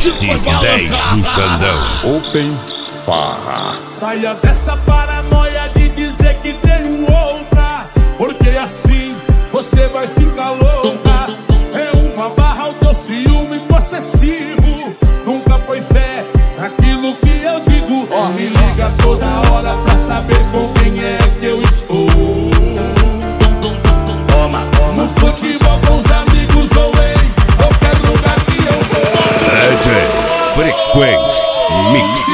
Mix 10 do Xandão. Open Farra. Saia dessa paranoia de dizer que tem outra, porque assim você vai ficar louca. É uma barra o teu ciúme possessivo. Nunca foi fé naquilo que eu digo. Me liga toda hora pra saber com quem é que eu estou. No futebol com os amigos ou em qualquer lugar que eu vou. DJ Frequência Mix